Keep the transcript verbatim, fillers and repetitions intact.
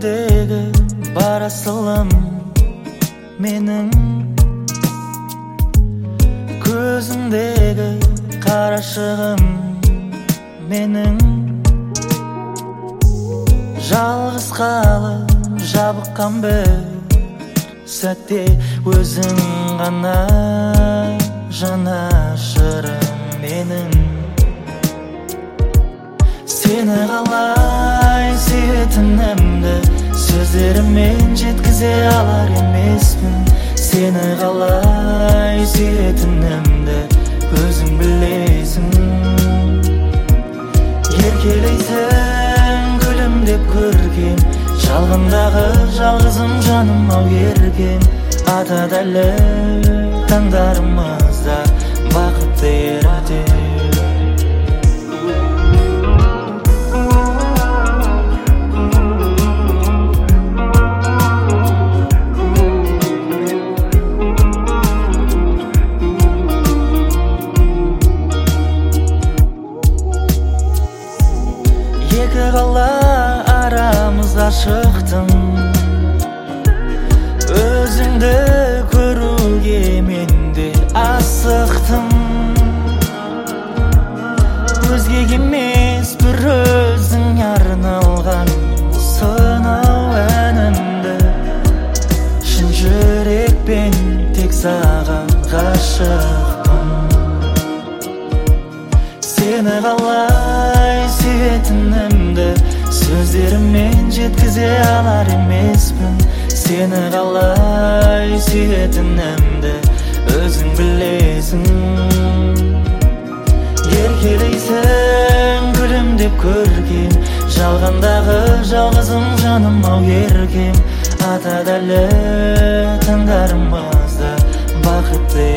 көзіңдегі бар асылым менің, көзіңдегі қарашығым менің. Жалғыз қалып жабыққан бір сәтте өзің ғана жанашырым менің. Сені қалай сүйетінімді сөздеріммен жеткізе алар емеспін. Сені қалай сүйетінімді өзің білесің. Еркелейсің күлімдеп көрген, жалғандағы жалғызым жаным ау ерген. Ата дәлі таңдарымызда бақытты ерте. Екі қала арамызда шықтым, өзіңді көруге менде асықтым. Өзгеге емес бір өзің арналған сынау әнімді шын жүрекпен тек саған ғашықпын. Сені қалай сүйетінімді сөздеріммен жеткізе алар емеспін. Сені қалай сүйетінімді өзің білесің. Еркелейсің күлімдеп көрген, жалғандағы жалғызым жаным ау еркем. Ата дәлі таңдарымызда бақытты